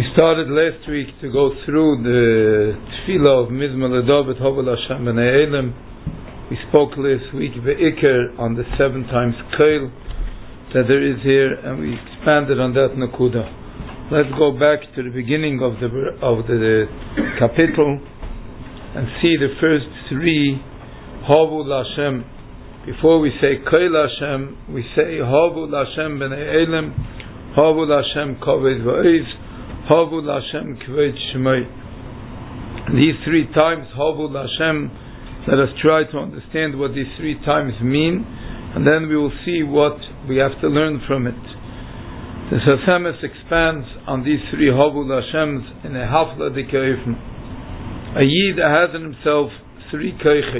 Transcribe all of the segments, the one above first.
We started last week to go through the Tefillah of Mizmor LeDavid Hovel Hashem B'nei Elim. We spoke last week Ve'ikr on the 7 times Koil that there is here, and we expanded on that Nakuda. Let's go back to the beginning of the capital and see the first 3 Hovel Hashem. Before we say Koil Hashem, we say Hovel Hashem B'nei Elim, Hovel Hashem Koved V'Oiz, Havul Hashem Kved Shemay. These 3 times Havul Hashem, let us try to understand what these 3 times mean, and then we will see what we have to learn from it. The Sasemes expands on these 3 Havul Hashems in a Hafla Dikayifim. A Yid has in himself 3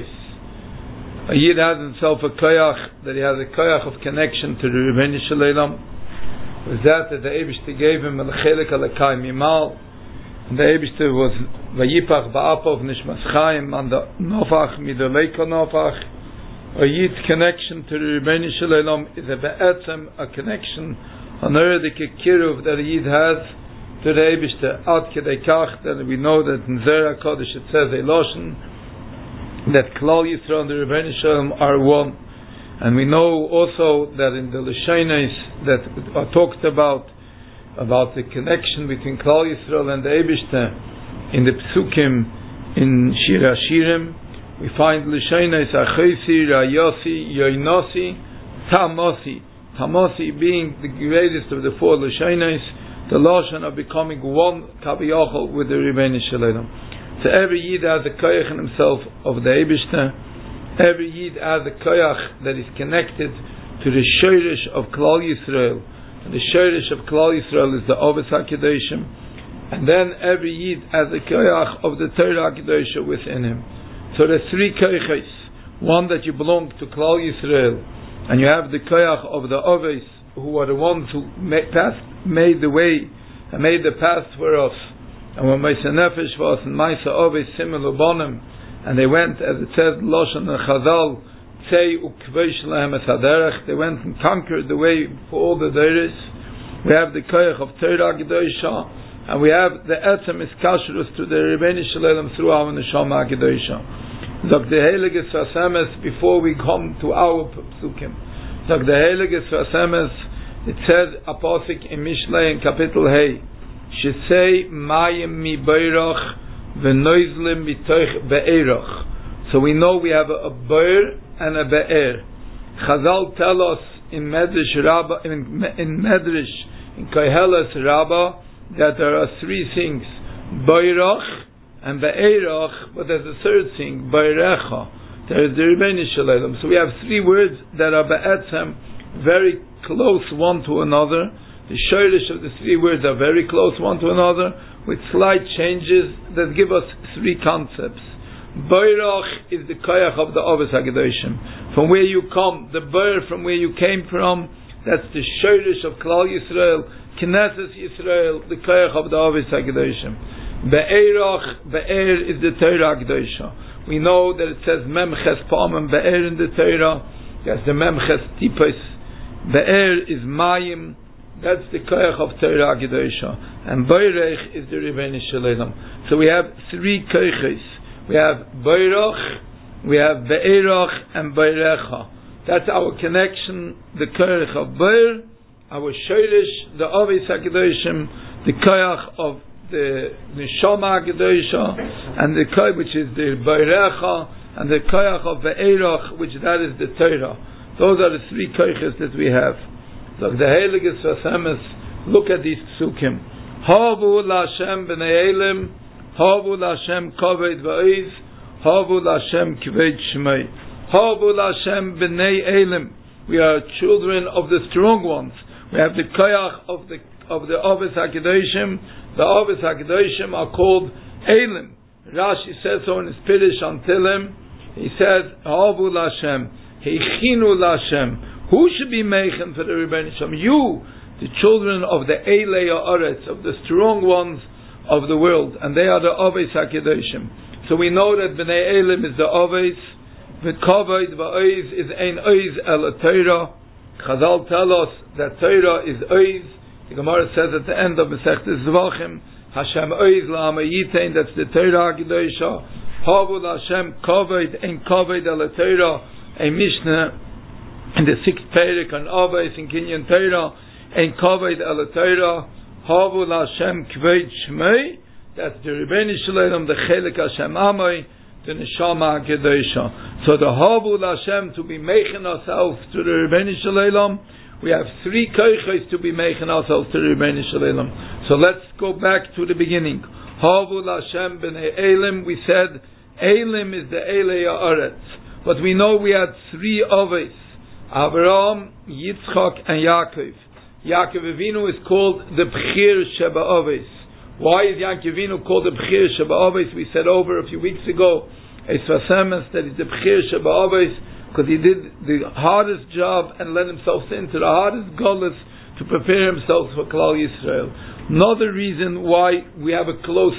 Koiches. A Yid has in himself a Koyach, that he has a Koyach of connection to the Rebbeinu Shalom. Was that the Eibishter gave him Al-Chelek Al-Kai Mimal, and the Eibishter was Vayipach Ba'apov Nishmas Chaim and the Nofach Midoleko Nofach. A Yid's connection to the Rebbeinu Shalom is a Be'etzem, a connection, an Eredik Kiruv that a Yid has to the Eibishter Ad Kedei Kach, that we know that in Zera Kodesh it says Eloshen, that Klal Yisrael and the Rebbeinu Shalom are one. And we know also that in the Lashonos that are talked about the connection between Klal Yisrael and the Eibishter in the Psukim in Shir HaShirim, we find Lashonos Achosi, Rayosi, Yoinosi, Tamosi. Tamosi being the greatest of the 4 Lashonos, the Lashon of becoming one Kaviyachol with the Rebbeinu Shalom. So every Yid has a koyach in himself of the Eibishter. Every Yid has a koyach that is connected to the Shoresh of Klal Yisrael. And the Shoresh of Klal Yisrael is the Oves HaKadoshim. And then every Yid has a koyach of the Torah HaKadoshah within him. So there are 3 koyches. One, that you belong to Klal Yisrael, and you have the koyach of the Oves, who are the ones who made the way and made the path for us. And when Maisa Nefesh was and Maisa Oves similar bonim, and they went, as it says, Loshan and Chazal, Tzei ukveish lehem es haderech, they went and conquered the way for all the Deiris. We have the koyach of Torah Gedosha, and we have the etzem iskashrus to the Rebbeinu Shalom through our Neshama Gedosha. Zog the Heilige Sasemes, before we come to our Psukim. Zog the Heilige Sasemes, it says, Aposik in Mishlei in Kapitel Hey, Shesei mayim mi beirach, so we know we have a be'er and a be'er. Chazal tell us in Medrash Rabbah, in Medrash, in Koheles Rabbah, that there are 3 things, be'erach and be'erach, but there's a 3rd thing, be'erecha. There is the Rebbeinu Shalom. So we have 3 words that are be'etzem, very close one to another. The shoresh of the 3 words are very close one to another, with slight changes that give us 3 concepts. Beirach is the koyach of the Oves HaKadoshim. From where you come, the Beir from where you came from, that's the shoresh of Klal Yisrael, Knesset Yisrael, the koyach of the Oves HaKadoshim. Be'erach, Be'er is the Torah HaKadosha. We know that it says Memches Pa'amim Be'er in the Torah. That's the Memches Tipos. Be'er is Mayim. That's the koyach of Torah Gedosha, and Beirach is the Rebbeinu Shalom. So we have 3 koyches. We have Beirach, we have Be'erach, and Beirecha. That's our connection. The koyach of Beir, our shoresh, the Oves HaKadoshim, the koyach of the Neshama Gedosha, and the koyach which is the Beirecha, and the koyach of Be'erach, which that is the Torah. Those are the 3 koyches that we have. So the Heilige Sasemes, look at these psukim. Havu Lashem B'nei Elim, Havu Lashem Koved V'Oiz, Havu Lashem Kved Shemay. Havu Lashem B'nei Elim. We are children of the strong ones. We have the koyach of the Oves HaKadoshim. The Oves HaKadoshim are called Elim. Rashi says so in his Pirish on Tilim. He says, Havu Lashem, Heichinu Lashem. Who should be meichen for the Rebbeinu Shalom? You, the children of the Eilei Haaretz, of the strong ones of the world, and they are the Oves HaKadoshim. So we know that B'nei Elim is the Oves, V'kovod V'Oiz is ein Oiz el Torah. Chazal tell us that Torah is Oiz, The Gemara says at the end of Masechtas Zvachim, Hashem oiz la'am yitain, that's the Torah HaKadoshah. Havul Hashem kavod ein kavod el Torah, a Mishnah in the 6th Perek on Avos in Kinyan Torah, ein kavod el Torah. Havul Hashem kvod shmei, that's the Rebbeinu Shalom, the Chelik Hashem Amoi, the Neshama HaKadoshah. So the Havul Hashem, to be making ourselves to the Rebbeinu Shalom, we have 3 koiches to be making ourselves to the Rebbeinu Shalom. So let's go back to the beginning. Havul Hashem b'nei Elim, we said Elim is the Elei Haaretz. But we know we had 3 Avos, Avraham, Yitzchak, and Yaakov. Yaakov Avinu is called the Bechir Sheba Avos. Why is Yaakov Avinu called the Bechir Sheba Avos? We said over a few weeks ago, Esvasemes, that is the Bechir Sheba Avos, because he did the hardest job and let himself into the hardest gullus to prepare himself for Klal Yisrael. Another reason why we have a close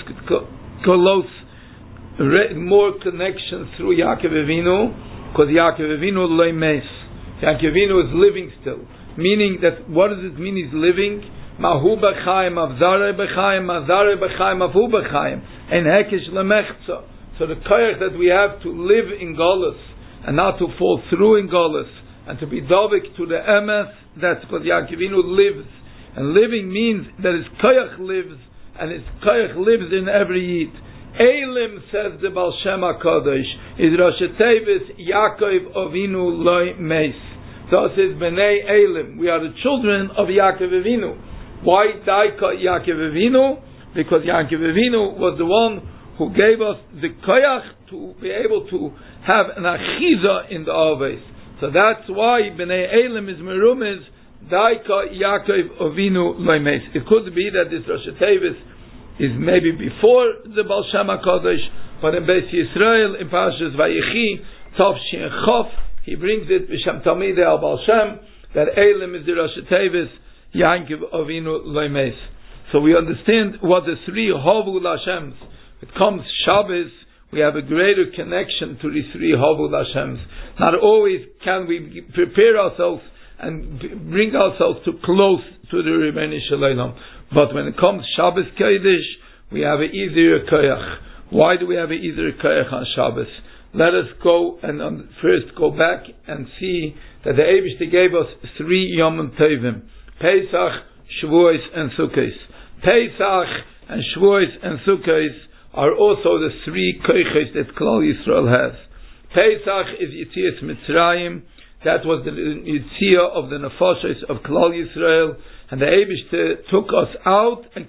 more connection through Yaakov Avinu, because Yaakov Avinu loy mes. Yaakov Avinu is living still. Meaning that, what does it mean he's living? Mahu b'chaim, avzare b'chaim, mazare b'chaim, avu b'chaim, en hekesh lemechza. So the koyach that we have to live in Golus, and not to fall through in Golus, and to be dovik to the emes, that's because Yaakov Avinu lives. And living means that his koyach lives, and his koyach lives in every yid. Elim, says the Baal Shem HaKadosh, is Rosh Tevis Yaakov Avinu loy meis. Thus is Bnei Elim. We are the children of Yaakov Avinu. Why Daika Yaakov Avinu? Because Yaakov Avinu was the one who gave us the koyach to be able to have an achiza in the Avos. So that's why Bnei Elim is merumiz Daika Yaakov Avinu loy meis. It could be that this Rosh Tevis is maybe before the Baal Shem HaKadosh, but in Beis Yisrael, in Parashas Vayechi, Tov Shin Chof, he brings it, B'Shem Talmidei al Baal Shem, that Elim is the Rosh Tevis, Yaakov Avinu loy meis. So we understand what the 3 Havul Hashems. It comes Shabbos, we have a greater connection to the 3 Havul Hashems. Not always can we prepare ourselves and bring ourselves too close to the Rebbeinu Shalom. But when it comes Shabbos Kodesh, we have an easier koyach. Why do we have an easier koyach on Shabbos? Let us go and first go back and see that the Eibishter gave us 3 Yom Tovim: Pesach, Shavuos, and Sukkos. Pesach and Shavuos and Sukkos are also the 3 koyches that Klal Yisrael has. Pesach is Yetzias Mitzrayim. That was the Yitzia of the Nefashos of Klal Yisrael, and the Eibishter took us out and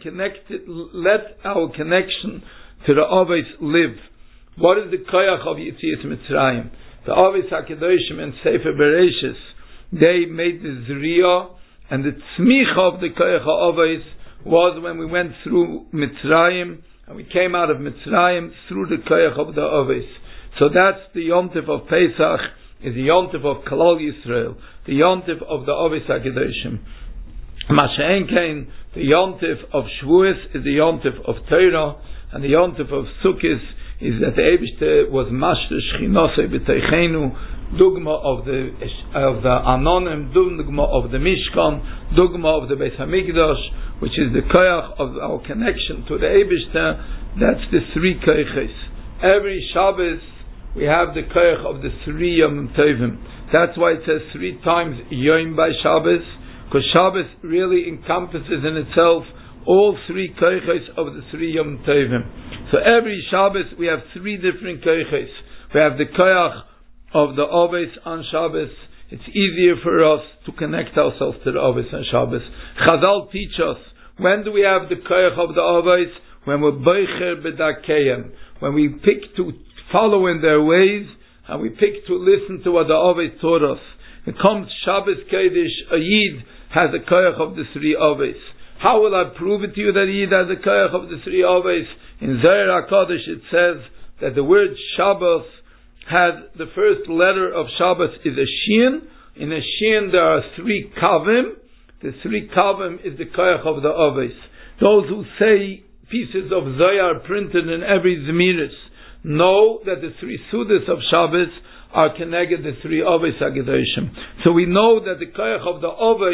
let our connection to the Avos live. What is the koyach of Yetzias Mitzrayim? The Avos HaKadoshim and Sefer Bereshis, they made the Zriya, and the tzmicha of the koyach Avos was when we went through Mitzrayim, and we came out of Mitzrayim through the koyach of the Avos. So that's the Yontif of Pesach, is the Yontif of Klal Yisrael, the Yontif of the Avos HaKadoshim. Masha'en Kain, the Yontif of Shavuos is the Yontif of Torah, and the Yontif of Sukkos is that the Eibishter was Mashter Shchinosei B'Teichenu, Dugma of the Anonim, Dugma of the Mishkan, Dugma of the Beis Hamikdash, which is the koyach of our connection to the Eibishter. That's the 3 koyches. Every Shabbos we have the koyach of the 3 Yom Tovim. That's why it says 3 times Yom by Shabbos, because Shabbos really encompasses in itself all 3 koyches of the 3 Yom Tovim. So every Shabbos we have 3 different koyches. We have the koyach of the Avos on Shabbos. It's easier for us to connect ourselves to the Avos on Shabbos. Chazal teach us, when do we have the koyach of the Avos? When we're boicher b'darkeihem, when we pick to follow in their ways, and we pick to listen to what the Avos taught us. It comes Shabbos Kodesh, a Yid has a koyach of the 3 Avos. How will I prove it to you that a Yid has a koyach of the 3 Avos? In Zohar HaKadosh it says that the word Shabbos has the first letter of Shabbos is a Shin. In a Shin there are 3 Kavim. The 3 Kavim is the koyach of the Avos. Those who say pieces of Zohar printed in every Zemiris know that the 3 Sudas of Shabbos are connected the 3 Avos HaKadoshim. So we know that the koyach of the Avos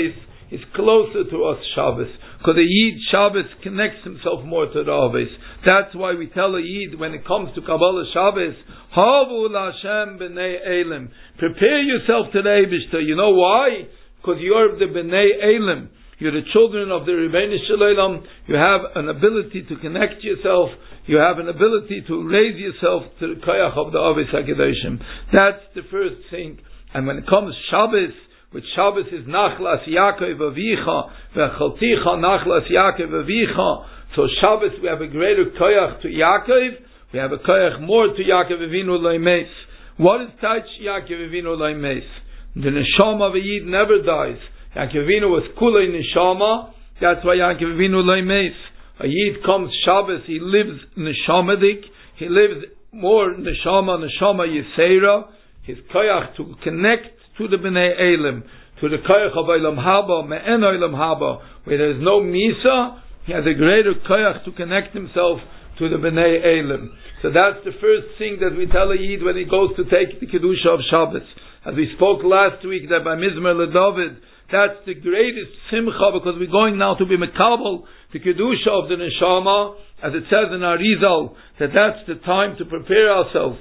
is closer to us Shabbos. Because the Yid Shabbos connects himself more to the Avos. That's why we tell a Yid when it comes to Kabbalah Shabbos, Havu Lashem B'nei Elim. Prepare yourself to the Eibishter. You know why? Because you're the B'nei Elim. You're the children of the Rebbeinu Shalom. You have an ability to connect yourself. You have an ability to raise yourself to the Koyach of the Avos HaKadoshim. That's the first thing. And when it comes Shabbos, which Shabbos is Nachlas Yaakov Avicha, V'chalticha Nachlas Yaakov Avicha. So Shabbos we have a greater Koyach to Yaakov. We have a Koyach more to Yaakov Avinu Loimes. What is Taich Yaakov Avinu Loimes? The Neshama of a Yid never dies. Yaakov Avinu was Kulei Neshama. That's why Yaakov Avinu Loimes. A Yid comes Shabbos, he lives Neshamadik. He lives more Neshama Yisera. His Koyach to connect to the Bnei Elim, to the Koyach of Olam Haba, Me'en Olam Haba, where there is no Misa, he has a greater Koyach to connect himself to the Bnei Elim. So that's the first thing that we tell a Yid when he goes to take the Kedusha of Shabbos. As we spoke last week, that by Mizmer LeDavid, that's the greatest Simcha, because we're going now to be Mekabel, the Kedusha of the Neshama, as it says in Arizal, that that's the time to prepare ourselves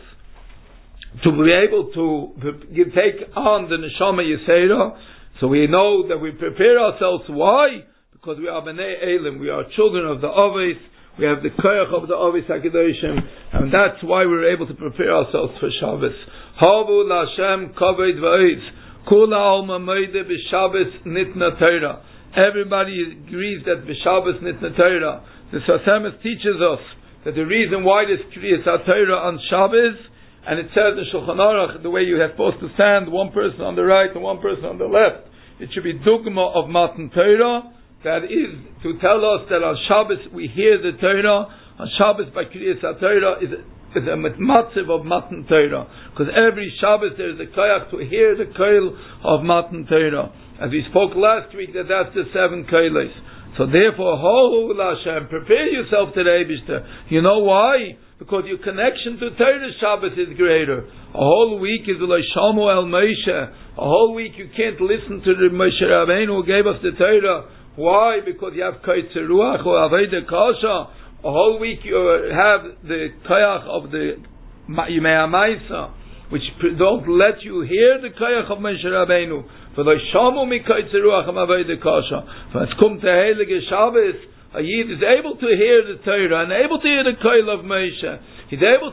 to be able to take on the Neshama Yisera. So we know that we prepare ourselves. Why? Because we are Bnei Elim. We are children of the Avos. We have the Koyach of the Avos HaKadoshim. And that's why we're able to prepare ourselves for Shabbos. Havu Lashem Kavod V'Oz. Kula Alma Moide B'Shabbos Nitna Torah. Everybody agrees that B'Shabbos Nitna Torah. The Sasemis teaches us that the reason why this Kriyas HaTorah on Shabbos, and it says in Shulchan Aruch, the way you have supposed to stand, one person on the right and one person on the left, it should be Dugma of Matan Torah. That is to tell us that on Shabbos we hear the Torah. On Shabbos by Kriyas HaTorah is a matziv of Matan Torah. Because every Shabbos there is a koyach to hear the koil of Matan Torah. As we spoke last week, that's the 7 koilos. So therefore, Hol Hashem, prepare yourself to the Eibishter. You know why? Because your connection to Torah Shabbos is greater. A whole week is like Shamu El Moshe. A whole week you can't listen to the Moshe Rabbeinu who gave us the Torah. Why? Because you have Kaitzer Ruach or Aveda Kasha. A whole week you have the Kayach of the Yimei HaMaisa, which don't let you hear the Kayach of Moshe Rabbeinu. For the Shamu Mi Kaitzer Ruach and Aveda Kasha. For it's come to Heilige Shabbos, a Yid is able to hear the Torah and able to hear the Koil of Moshe. He's able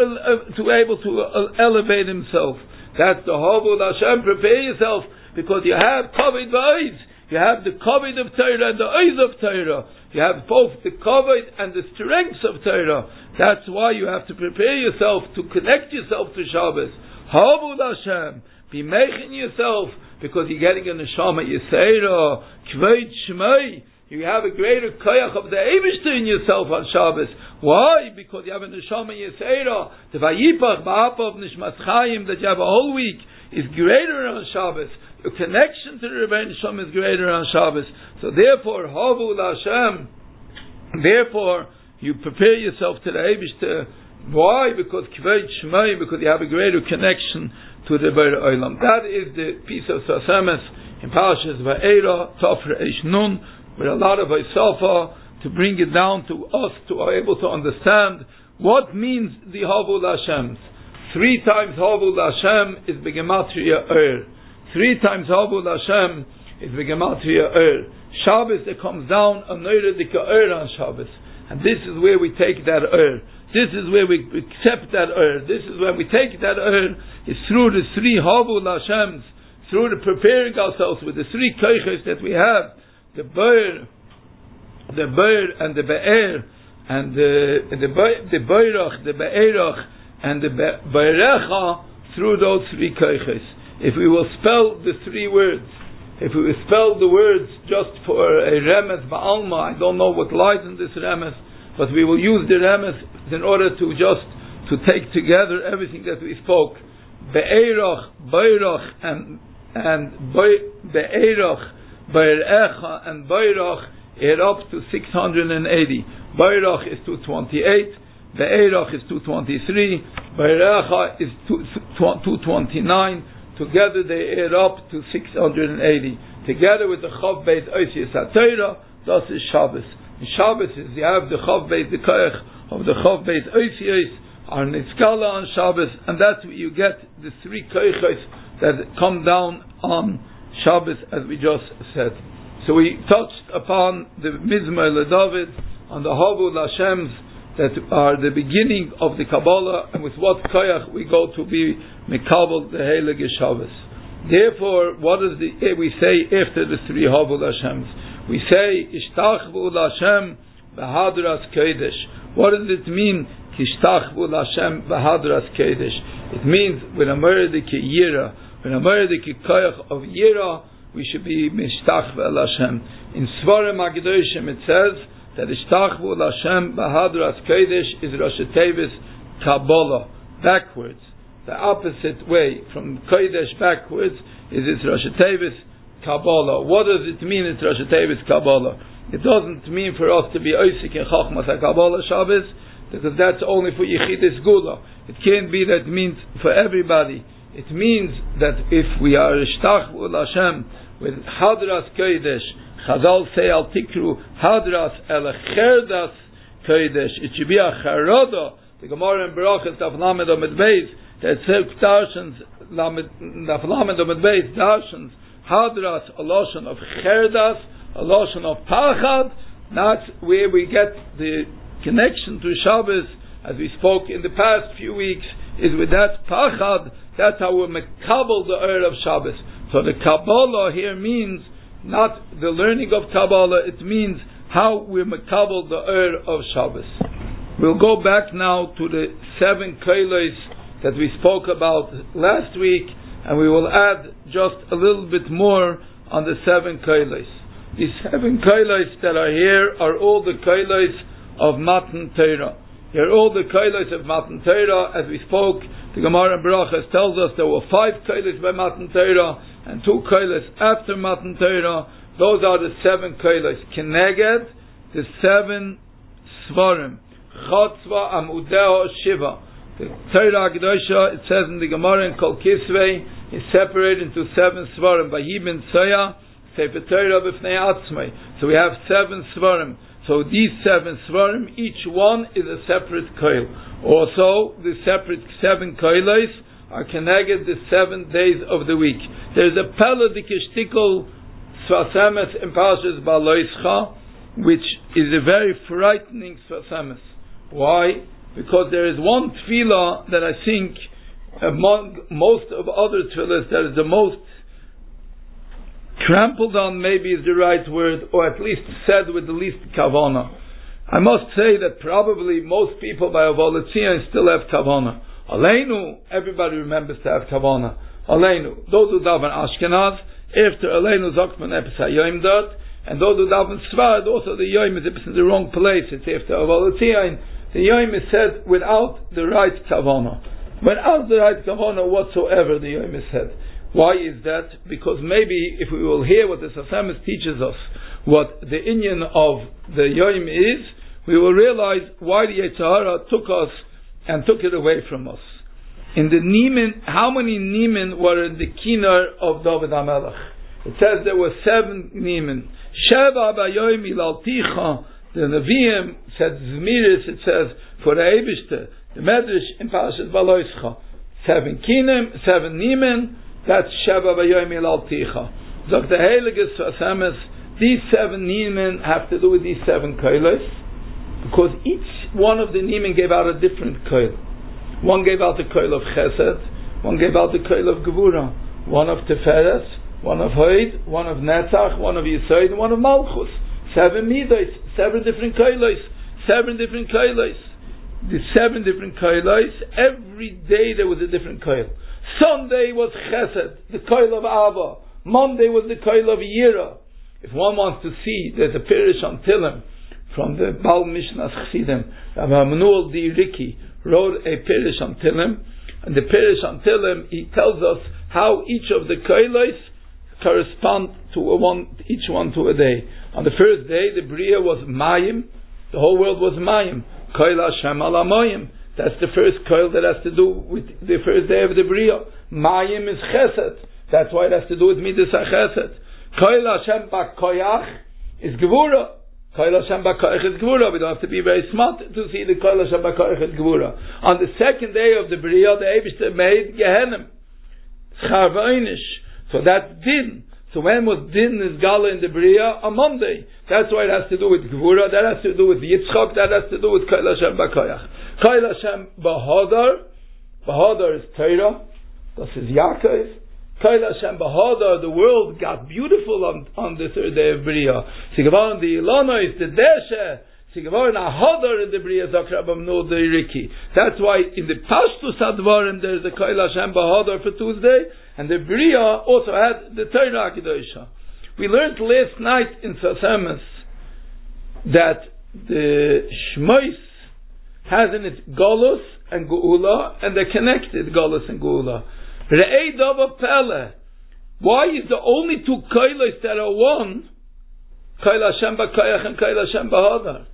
to elevate himself. That's the Havud Hashem. Prepare yourself, because you have Kavod V'Oz. You have the Kavod of Torah and the Oz of Torah. You have both the Kavod and the strengths of Torah. That's why you have to prepare yourself to connect yourself to Shabbos. Havud Hashem. Be making yourself, because you're getting a Neshama Yisera, Kvod Shmei. You have a greater koyach of the Eibishter in yourself on Shabbos. Why? Because you have a Neshama Yisera. The Vayipach Ba'apav Nishmas Chaim that you have a whole week is greater on Shabbos. Your connection to the Rebbeinu Shalom is greater on Shabbos. So therefore, Havud Hashem. Therefore, you prepare yourself to the Eibishter. Why? Because Kvod Shmei, because you have a greater connection to the Beir Olam. That is the piece of Sasemes in Parashas Va'era, Tofre Eish Nun, with a lot of Isafa to bring it down to us to be able to understand what means the Havud Hashem. 3 times Havud Hashem is Begematria Er. 3 times Havud Hashem is Begematria Er. Shabbos, it comes down a Neure Dika Er on Shabbos. And this is where we take that Er. This is where we accept that Er. This is where we take that Er. It's through the 3 Havud Hashems, through the preparing ourselves with the 3 Koiches that we have. The Beir and the Be'er, and the Beirach, the Be'erach, and the Beirecha, through those 3 koiches. If we will spell the 3 words, if we will spell the words just for a remes ba'alma, I don't know what lies in this remes, but we will use the remes in order to just to take together everything that we spoke. Be'erach, Beirach, and Be'erach, Beirecha and Beirach are up to 680. Beirach is 228, Beirach is 223, Beirecha is 229, together they add up to 680. Together with the Chav Beit Oisius HaTorah, that is Shabbos. In Shabbos is you have the Chav Beit, the Koyach of the Chav Beit Oisius, our Nitzkala on Shabbos, and that's where you get the three Koyachos that come down on Shabbos, as we just said. So we touched upon the Mizmor LeDavid, on the Havul Hashems that are the beginning of the Kabbalah, and with what Koyach we go to be Mekabel the Heilige Shabbos. Therefore, what is we say after the three Havul Hashems? We say Ishtachvu Hashem B'Hadras Kodesh. What does it mean? Ishtachvu Hashem B'Hadras Kodesh. It means when a Mordeki Yira, when a Mordeki Koyach of Yira, we should be Mishtachvu Hashem. In Svarim HaGedoshim it says that Ishtachvu Hashem B'Hadras Kodesh is Rosh Tevis Kabbalah, backwards. The opposite way from Kodesh backwards is it's Rosh Tevis Kabbalah. What does it mean it's Rosh Tevis Kabbalah? It doesn't mean for us to be Oisik in Chachmas HaKabbalah Shabbos, because that's only for Yechidus Gula. It can't be that it means for everybody. It means that if we are Ishtachvu Hashem with Hadras Kodesh, Chazal say al Tikru Hadras el Cherdas Kodesh, it should be a Charada. The Gemara in Berachos Daf Lamed Amud Beis that says Darshans Daf Lamed Amud Beis Darshans Hadras a loshon of Cherdas, a loshon of Pachad. That's where we get the connection to Shabbos, as we spoke in the past few weeks, is with that Pachad. That's how we're Mekabel the Eir of Shabbos. So the Kabbalah here means not the learning of Kabbalah, it means how we're Mekabel the Eir of Shabbos. We'll go back now to the 7 Kolos that we spoke about last week, and we will add just a little bit more on the 7 Kolos. These 7 Kolos that are here are all the Kolos of Matan Torah. They're all the Kolos of Matan Torah. As we spoke, the Gemara in Berachos tells us there were 5 Kolos by Matan Torah and 2 Kolos after Matan Torah. Those are the 7 Kolos. Keneged, the 7 Svarim. Chotzva Amudeo Shiva. The Torah Kedosha, it says in the Gemara in Kol Kisvei, is separated into 7 Svarim. Vayibin Tzoya, Sefer Torah B'fnei Atzmai. So we have 7 Svarim. So these 7 Svarim, each one is a separate Koil. Also, the separate 7 Koilos are connected the 7 days of the week. There's a Peladikishtikol Svasemes in Parshas Baloischa, which is a very frightening Svasemes. Why? Because there is one tefillah that I think among most of other tefillahs that is the most trampled on, maybe is the right word, or at least said with the least kavana. I must say that probably most people by Avolatzia still have kavana. Aleinu, everybody remembers to have kavana. Aleinu, those who daven Ashkenaz, after Aleinu Zokman Epis HaYoim Dot, and those who daven Sfard, also the Yoim is in the wrong place. It's after Avolatzia. The Yoim is said without the right kavana. Without the right kavana whatsoever, the Yoim is said. Why is that? Because maybe if we will hear what the Sasamis teaches us, what the inyan of the Yoim is, we will realize why the Yetzer Hara took us and took it away from us. In the Nimin, how many Nimin were in the Kinar of David HaMelech? It says there were 7 Nimin. Sheva Bayoim Ilalticha. The Nevi'im said Zmiris, it says, for the Eibishter, the Medrash in Parashat Baloischa. 7 Kinim, 7 Nimin, that's Sheva Bayoim Ilalticha. Zok the Heilige Sasames, these 7 Nimin have to do with these 7 Koilos, because each one of the Nimin gave out a different Koil. One gave out the Koil of Chesed, one gave out the Koil of Gevura, one of Teferes, one of Hoid, one of Netzach, one of Yisod, and one of Malchus. 7 Midos, 7 different Koilos, 7 different Koilos. The 7 different Koilos, every day there was a different Koil. Sunday was Chesed, the Koil of Ava. Monday was the Koil of Yira. If one wants to see, there's a Pirish on Tillim from the Baal Mishnas Chassidim. Rabbi Manuel D. Ricki wrote a Pirish on Tillim, and the Pirish on Tillim, he tells us how each of the Koilos correspond to each one to a day. On the first day, the Bria was Mayim, the whole world was Mayim. Koil Hashem ala Mayim. That's the first koil that has to do with the first day of the Bria. Mayim is chesed. That's why it has to do with midas chesed. Koil Hashem b'koyach is gevura. Koil Hashem b'koyach is gevura. We don't have to be very smart to see the Koil Hashem b'koyach is gevura. On the second day of the Bria, the Eibishter made Gehenim. Schar v'einish. So that's din. So when was din is gala in the Bria? On Monday. That's why it has to do with Gevura, that has to do with Yitzchak, that has to do with Koil Hashem b'koyach. Koil Hashem b'hodar. B'hodar is Torah. This is Yaakov. Koil Hashem b'hodar, the world got beautiful on the third day of Bria. Sigavon the Ilana is the Deshe. Sigavon a hodar in the Bria Zakrabam no the Riki. That's why in the Pashtus Advarim there is a Koil Hashem b'hodar for Tuesday. And the Bria also had the Torah Kedosha. We learned last night in Sasemes that the Shmois has in it Golus and Geula, and they're connected, Golus and Geula. Re'ei Dava Pele. Why is the only two Koilos that are one, Koil Hashem b'koyach and Koil Hashem b'hodar,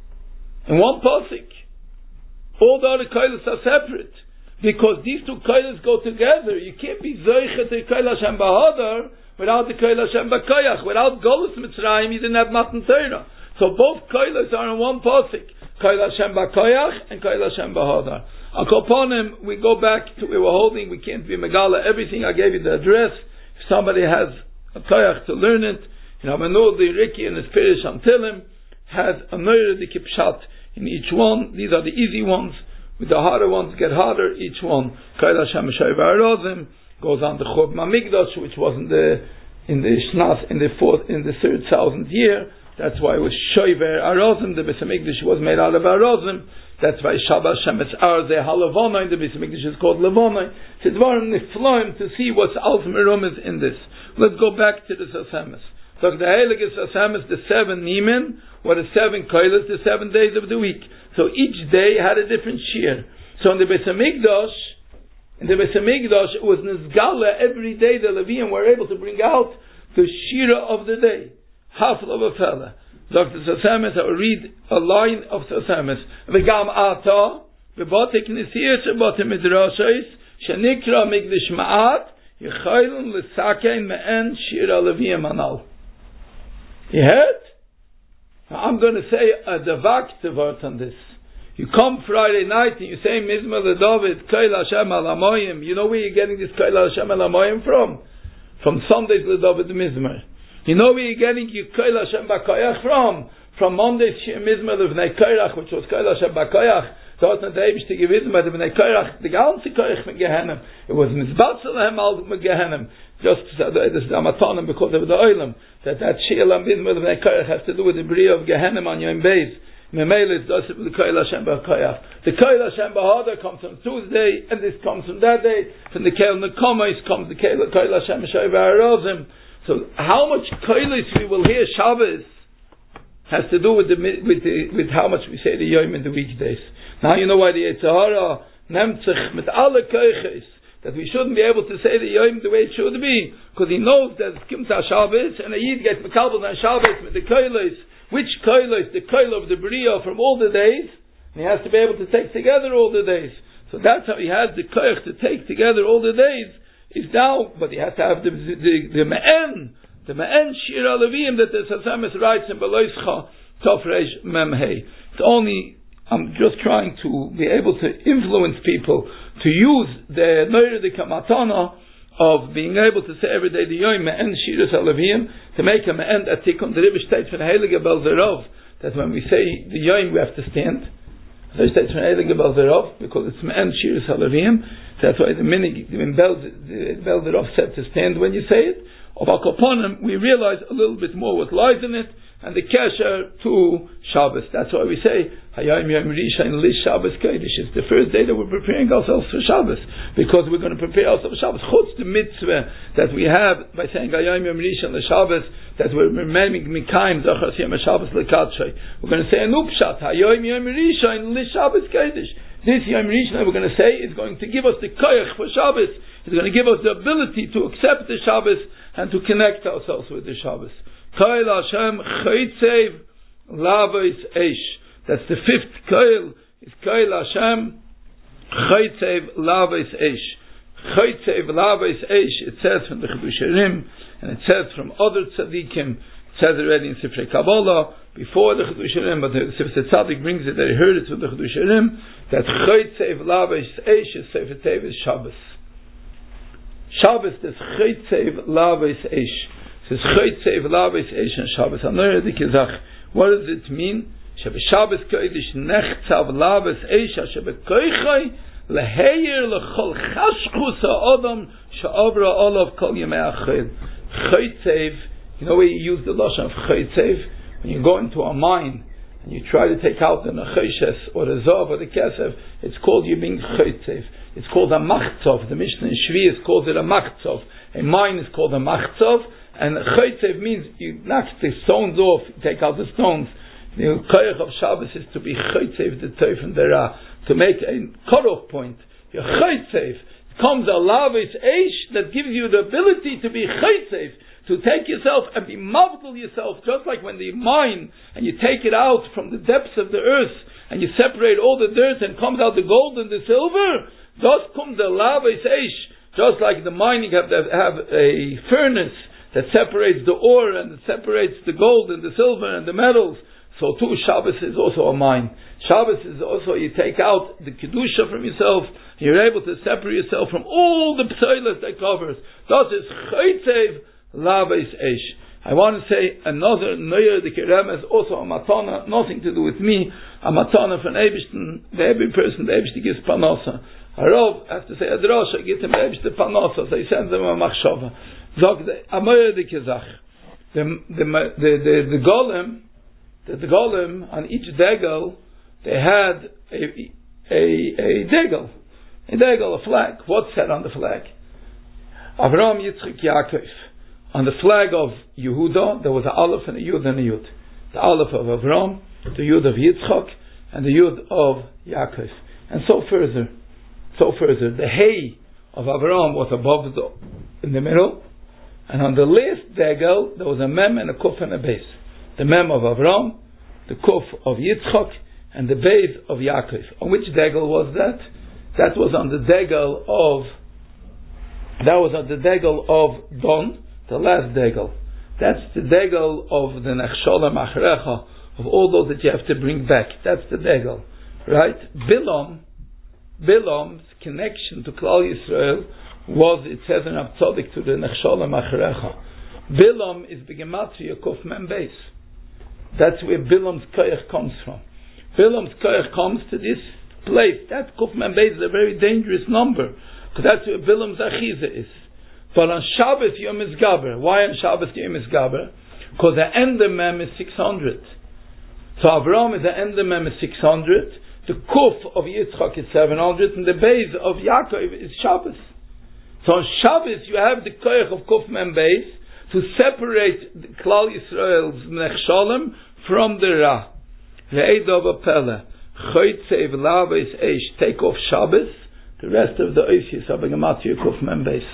in one pasuk? All the other Koilos are separate. Because these two koilos go together. You can't be zoichet to Koil Hashem b'hodar without the Koil Hashem b'koyach. Without Golus Mitzrayim, you didn't have Matan Torah. So both koilos are in one pasuk. Koil Hashem b'koyach and Koil Hashem b'hodar. On Koponim, we go back to where we're holding. We can't be megala everything. I gave you the address. If somebody has a koyach to learn it, Manu the Riki and his Pirish Antilim has a Neure the Kipshat in each one. These are the easy ones. With the harder ones get harder, each one. Koil Hashem Shoiver Arozim goes on the Chod Mamigdash, which was in the Shnas in the 3rd thousand year. That's why it was Shoiver Arozim. The Beis Hamikdash was made out of Arozim. That's why Shabbat Shemetz Arze Halavonai. The Beis Hamikdash is called Lavonai. It's Dvarim Nifloim to see what's ultimate room is in this. Let's go back to the Sasemes. So the Heilige Sasemes, the 7 Nimen, were the 7 Koilos, the 7 days of the week. So each day had a different shear. So in the Beis Hamikdash, it was Nizgala every day. The Leviim were able to bring out the shira of the day. Half of a fella. Dr. Sasemes, I will read a line of Sasemes. V'gam ata, v'botek nisir shebotem midrashos, shenikra migdash ma'at, yechaylun l'sakein me'en shira Leviim anal. You heard? I'm going to say a davak word on this. You come Friday night and you say Mizmor LeDavid Koil Hashem Al Hamoyim. You know where you're getting this Koil Hashem Al Hamoyim from? From Sunday's LeDavid Mizmor. You know where you're getting your Koil Hashem B'koyach from? From Monday's Mizmor L'Vnei Koyach, which was Koil Hashem B'koyach. Dort not der Eibishter gewissen, bei der Bnei Koyach, the ganze Koyach mit Gehenim. It was Mizbatzel Al mit Gehenim. Just this is the Amatonim because of the Oilam. That Shi'el Mizmor L'Vnei Koyach has to do with the Bria of Gehenim on Yom Beis. Memele is the Koil Hashem B'koyach. The Koil Hashem B'hodar comes from Tuesday, and this comes from that day. From the Koil Nekomos comes the Koil Hashem Shoiver Arozim. So how much Koilos we will hear Shabbos has to do with how much we say the Yom in the weekdays. Now you know why the Yetzer Hara nimmt sich mit alle Koiches that we shouldn't be able to say the Yom the way it should be, because he knows that it comes to Shabbos and a Yid gets mekalbel on Shabbos with the Koilos. Which Koilos? The Koil of the Bria from all the days, and he has to be able to take together all the days. So that's how he has the Koich to take together all the days. Is now, but he has to have the Me'en Shira Leviim that the Sasemes writes in Beloischa Tofresh Memhei. It's only, I'm just trying to be able to influence people to use the Neure de Kamatana of being able to say every day the Yom Me'en Shira Leviim to make a Me'en Atikon. The Rebbe states from Heilige Belzerov that when we say the Yom we have to stand. So it states from Heilige Belzerov because it's Me'en Shira Leviim. That's why the minig in Belzerov said to stand when you say it. Of Al Koponim, we realize a little bit more what lies in it, and the kesher to Shabbos. That's why we say Hayom Yom Rishon Lish Shabbos Kodesh. It's the first day that we're preparing ourselves for Shabbos, because we're going to prepare ourselves for Shabbos. Chutz the mitzvah that we have by saying Hayom Yom Rishon Shabbos, that we're remembering Mikayim Zachar Yom Shabbos Lekatshay. We're going to say an upshat Hayom Yom Rishon Lish Shabbos Kodesh. This Yom Rishon we're going to say is going to give us the koyach for Shabbos. It's going to give us the ability to accept the Shabbos and to connect ourselves with the Shabbos. Koil Hashem Chaytzev Lavos Eish. That's the 5th koil. Is Koil Hashem Chaytzev Laves Eish. Chaytzev Laves Eish, it says from the Chidusharim, and it says from other tzaddikim, it says already in Sifrei Kabbalah, before the Chidusharim, but the Sifrei Tzaddik brings it, they heard it from the Chidusharim, that Chaytzev Laves Eish is Sefer Tevis Shabbos. Shabbos is Chaytzev Laves Eish. It says Chaytzev Laves Eish and Shabbos. What does it mean? Shabbos Kodesh Nechzav Laves Eish Shebekoichai Leheir Lechol Chashchus Ha'odam She'avra Olav Kol Yemei Achil. Chaytzev, you know where you use the lashon of Chaytzev? When you go into a mine and you try to take out the Necheshes or the Zav or the Kesef, it's called you being Chaytzev. It's called a Machtzov. The Mishnah in Shvius calls it a Machtzov. A mine is called a Machtzov, and Chaytzev means you knock the stones off, you take out the stones. The koyach of Shabbos is to be chaytzev the teuf and the ra, to make a cutoff point. You're chaytzev. It comes a lavis eish that gives you the ability to be chaytzev, to take yourself and be mavdal yourself, just like when the mine and you take it out from the depths of the earth and you separate all the dirt and comes out the gold and the silver. Thus comes the lavis eish, just like the mining have a furnace that separates the ore and it separates the gold and the silver and the metals. So too, Shabbos is also a mine. Shabbos is also, you take out the Kedusha from yourself, you're able to separate yourself from all the psoilas that covers. Thus is Chaytzev Laves Eish. I want to say another Neuer the Kerem is also a matana, nothing to do with me, a matana from Eibishten, the every person, the Eibishten gives Panosa. A Rav has to say a drosha, get him Eibishten Panosa, so he sends them a machshava. Zog a Neuer the Kezach. The golem, the golem on each degel, they had a degel, a flag. What's said on the flag? Avraham, Yitzchak, Yaakov. On the flag of Yehuda, there was an aleph and a yud and a yud. The aleph of Avraham, the yud of Yitzchak, and the yud of Yaakov, and so further. The hay of Avraham was above in the middle, and on the last degel there was a mem and a kuf and a base. The mem of Avraham, the kuf of Yitzchak, and the base of Yaakov. On which degel was that? That was on the degel of Don, the last degel. That's the degel of the Nechsholem Achrecha, of all those that you have to bring back. That's the degel, right? Bilam's connection to Klal Yisrael was, it says in Abtzodik, to the Nechsholem Achrecha. Bilam is Begematria Kuf Mem Beis. That's where Bilam's koyach comes from. Bilam's koyach comes to this place. That Kuf Mem Beis is a very dangerous number, because that's where Bilam's Achiza is. But on Shabbos Yom Isgaber. Why on Shabbos Yom Isgaber? Because the Ender Mem is 600. So Avraham is the Ender Mem is 600. The Kuf of Yitzchak is 700, and the base of Yaakov is Shabbos. So on Shabbos you have the koyach of Kuf Mem Beis to separate the Klal Yisrael's Nechsholem from the Ra. Ve'edov Apele Chaytzev Laves Eish. Take off Shabbos. The rest of the Oisius are Begematria Kuf Mem Beis.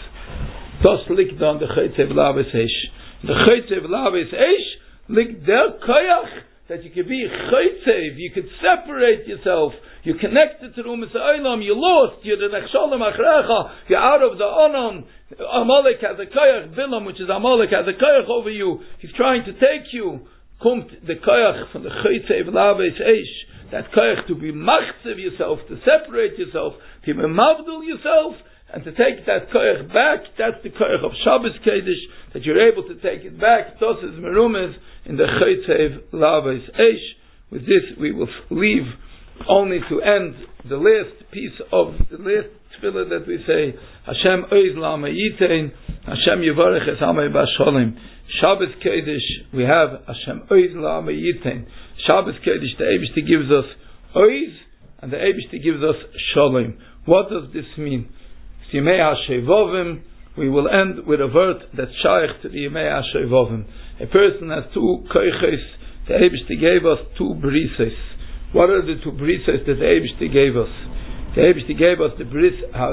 Das liegt on the Chaytzev Laves Eish. The Chaytzev Laves Eish liegt der koyach that you could be Chaytzev, you could separate yourself, you're connected to the Umas Ha'olam, you're lost, you're the Nechsholem Achrecha, you're out of the Onon. Amalek has a koyach, Bilam, which is Amalek, has a koyach over you, he's trying to take you. Komt the koyach from the Chaytzev Laves Eish, that koyach to be machzev yourself, to separate yourself, to be mavdul yourself, and to take that koyach back. That's the koyach of Shabbos Kodesh, that you're able to take it back. Tos is merumes in the Chaytzev Laves Eish. With this we will leave only to end the last piece of the last tefillah that we say, Hashem oiz lama yitein, Hashem yivarech es amay b'asholim. Shabbos Kodesh, we have Hashem oiz lama yitein. Shabbos Kodesh, the Eibishter gives us oiz, and the Eibishter gives us shalom. What does this mean? Yimei HaShevovim, we will end with a word that's shaykh to the Yimei HaShevovim. A person has two koiches, the Eibishter gave us two brises. What are the two brises that the Eibishter gave us? The Eibishter gave us the bris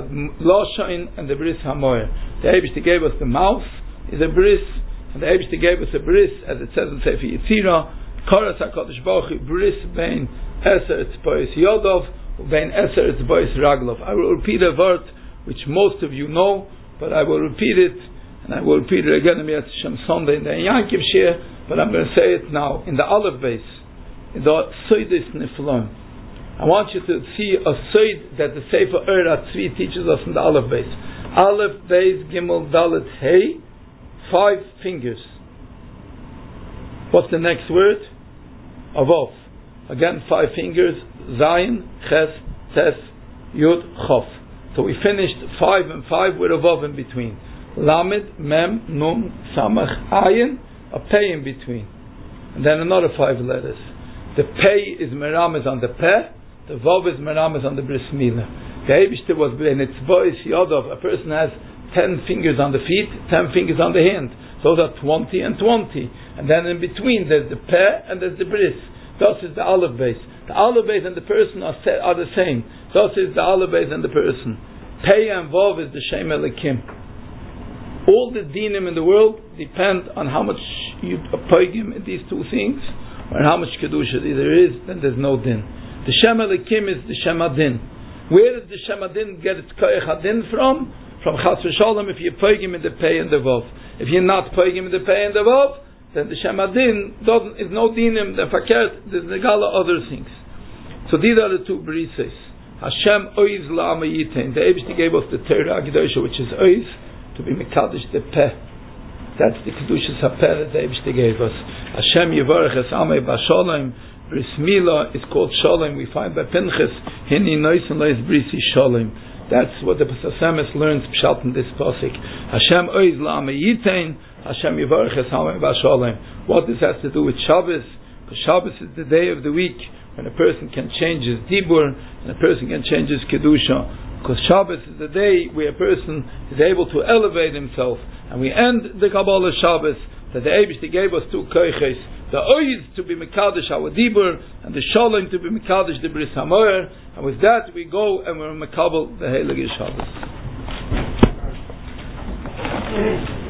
HaLoshain and the bris HaMoyer. The Eibishter gave us the mouth, is a bris, and the Eibishter gave us a bris, as it says in Sefer Yetzirah, Koras HaKadosh Baruch Hu, bris bein Eser Tzpois Yodov, Ubein Eser Etzbois Raglov. I will repeat a word which most of you know, but I will repeat it, and I will repeat it again on Yom Shem Sunday in the Yankiv Shir, but I'm going to say it now in the Aleph base, in the Soidis Niflon. I want you to see a Soid that the Sefer Ur HaTzvi teaches us in the Aleph base. Aleph base Gimel Dalet Hey, 5 fingers. What's the next word? Avov. Again, 5 fingers. Zayin, Ches, Tes, Yud, Chof. So we finished 5 and 5 with a Vav in between. Lamed, Mem, Nun, Samach, Ayin, a Pei in between. And then another 5 letters. The Pei is Merames on the Peh, the Vav is Merames on the Bris Milah. The Eibishter was in its voice, Yodov. A person has 10 fingers on the feet, 10 fingers on the hand. Those are 20 and 20. And then in between there's the Peh and there's the Bris. Thus is the Aleph base. The Aleph base and the person are the same. Thus is the Aleph base and the person. Pei and Vav is the Shem Elikim. All the dinim in the world depend on how much you poigim in these 2 things, or how much kedusha there is. Then there's no din. The Shem Elikim is the Shem Adin. Where does the Shem Adin get its koyach adin from? From Chas v'Sholom. If you poigim in the Pei and the Vav. If you're not poigim in the Pei and the Vav, then the Shem Adin is no dinim, the fakert, there's negala other things. So these are the 2 brises. Hashem oiz la'ama yitain. The Eibishter gave us the Torah Agdosha, which is oiz, to be mekadosh the peh. That's the kedushas hapeh that the Eibishter gave us. Hashem yivarech es amei b'sholem. Bris Milah is called Sholem. We find by Pinchas, Hini Noisen Lois Brisi Sholem. That's what the Pesasemes learns pshat in this pasuk. Hashem oiz la'ama yitain. Hashem Yivarech Es Hamei B'Sholem. What this has to do with Shabbos? Because Shabbos is the day of the week when a person can change his dibur and a person can change his kedusha. Because Shabbos is the day where a person is able to elevate himself. And we end the Kabbalah Shabbos that the Eibishter gave us 2 koiches. The oiz to be mekadosh our dibur, and the Sholem to be mekadosh the Bris Hamoyer. And with that we go and we're mekabel the Heilige Shabbos.